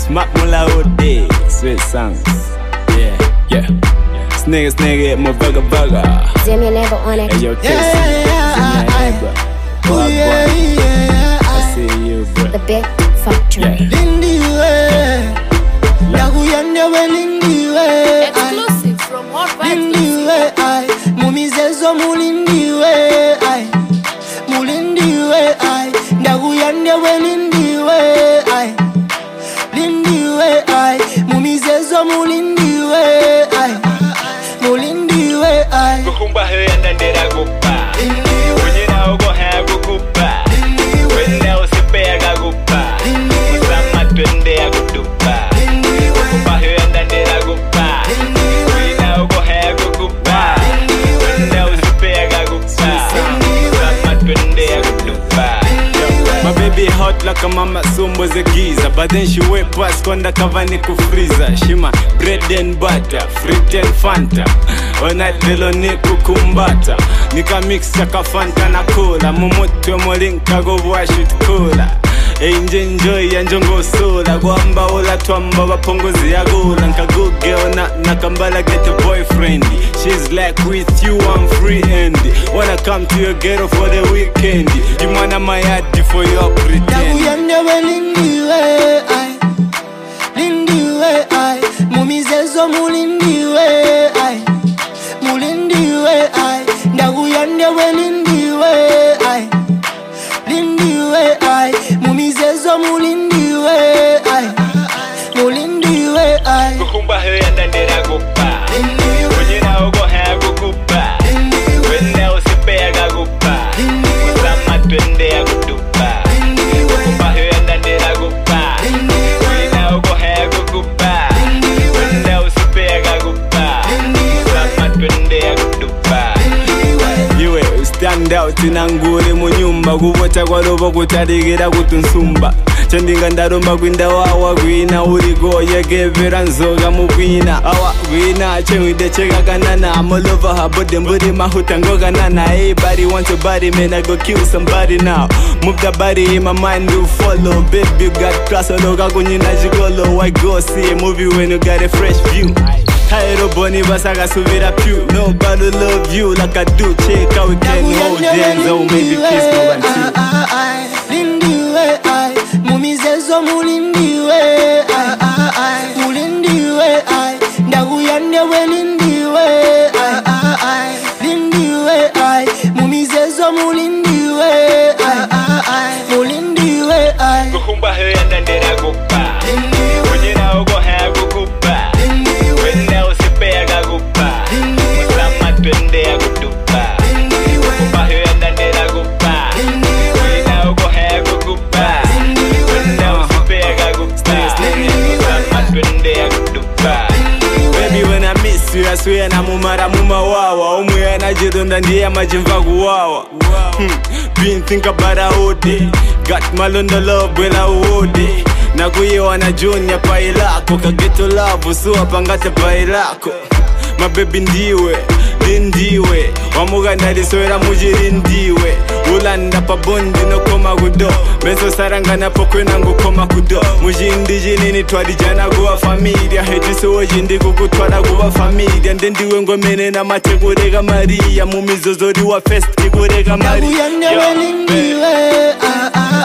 Smack mula ode, sweet songs. Yeah. Snigga, my bugger. Jim, you never on it. Hey, yo, Casey. I see you, bro. The big factory. Exclusive from Hot Vibes. Kukumba henda ndera gupa. Ujina ugo hagu kupa. Wenda usipega gupa. Usama twende ya kutupa. Kukumba henda ndera gupa. Ujina ugo hagu kupa. Wenda usipega gupa. Usama twende ya kutupa. My baby hot like a mama sumbo ze giza. But then she way past konda kavani kufriza. She my bread and butter, fruit and Fanta. Ona lelo ni kukumbata. Nika mix chaka Fanta na cola. Mumutwe molinka go wash it cola. Enjoy ya njongo sola. Gwamba ola twamba wapongozi ya gola. Nka good girl na kambala get a boyfriend. She's like with you I'm free handy. Wanna come to your ghetto for the weekend. You wanna my heart for your pretend. Kukumba henda ndera gupa. Ujina ugo hagu kupa. Wenda usipega gupa. Usama twende ya kutupa. Kukumba henda ndera gupa. Ujina ugo hagu kupa. Wenda usipega gupa. Usama twende ya kutupa. Iwe stand out inangure mu nyumba. Kubota kwa robo kutarigira kutunsumba. Chandinga ndaromba gwinda wawa gwina urigo yegevera nzoga mu gwina awa gwina chewide chega kanana I'm all over her body mburi mahuta ngoga nana. Everybody wants a body man I go kill somebody now. Move the body in my mind to follow. Baby you got class ologa kunyina jigolo. I go see a movie when you got a fresh view. Kairo boni basaga suvira pew. Nobody love you like I do. Check how we can hold hands. Oh maybe kiss me one two. Kukumba henda ndera gupa. Ujina ugo hagu kupa. Wenda usipega gupa. Usama twende ya kutupa. Kukumba henda ndera gupa. Ujina ugo hagu kupa. Wenda usipega gupa. Usama twende ya kutupa. Baby when I miss you I swear na mumara mumawawa. Umwe na jidonda ndiye majimva guwawa. Been think about a whole day. Got malonda love wela uode. Na kuyewa na junior pailako. Kageto love usuwa pangate pailako. My baby ndiwe, lindiwe. Wamuga ndaliswera mujiri ndiwe. Ulanda pa bondi no koma gudo. Meso saranga na pokwe nangu koma kudo. Mujindi jinini twadi jana guwa familia. Heti suwa jindi kukutwada guwa familia. Ndendiwe ngomene na mate gurega Maria. Mumizo zori wa festi gurega Maria. Ndagu yande welindiwe